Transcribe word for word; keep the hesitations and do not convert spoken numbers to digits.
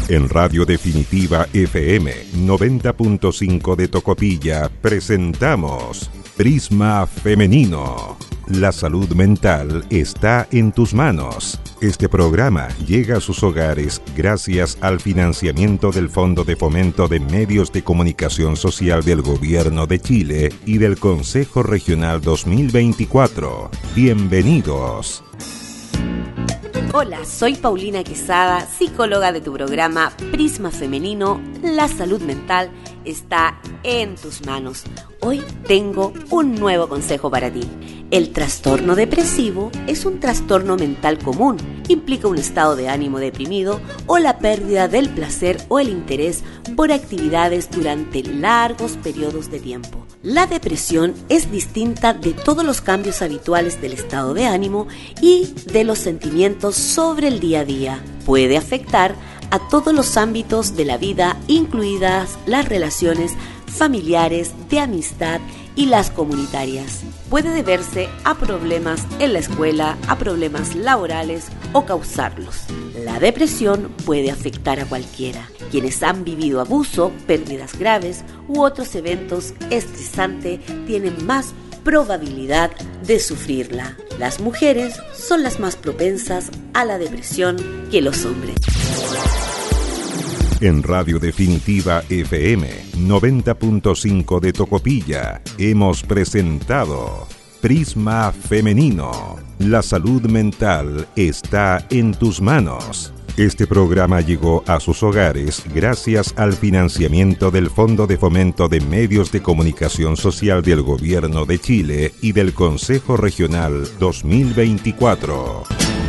En Radio Definitiva F M noventa punto cinco de Tocopilla presentamos Prisma Femenino. La salud mental está en tus manos. Este programa llega a sus hogares gracias al financiamiento del Fondo de Fomento de Medios de Comunicación Social del Gobierno de Chile y del Consejo Regional dos mil veinticuatro. Bienvenidos. Hola, soy Paulina Quesada, psicóloga de tu programa Prisma Femenino. La salud mental está en tus manos. Hoy tengo un nuevo consejo para ti. El trastorno depresivo es un trastorno mental común. Implica un estado de ánimo deprimido o la pérdida del placer o el interés por actividades durante largos periodos de tiempo. La depresión es distinta de todos los cambios habituales del estado de ánimo y de los sentimientos sobre el día a día. Puede afectar a todos los ámbitos de la vida, incluidas las relaciones familiares, de amistad y las comunitarias. Puede deberse a problemas en la escuela, a problemas laborales o causarlos. La depresión puede afectar a cualquiera. Quienes han vivido abuso, pérdidas graves u otros eventos estresantes tienen más probabilidad de sufrirla. Las mujeres son las más propensas a la depresión que los hombres. En Radio Definitiva F M noventa punto cinco de Tocopilla hemos presentado Prisma Femenino. La salud mental está en tus manos. Este programa llegó a sus hogares gracias al financiamiento del Fondo de Fomento de Medios de Comunicación Social del Gobierno de Chile y del Consejo Regional dos mil veinticuatro.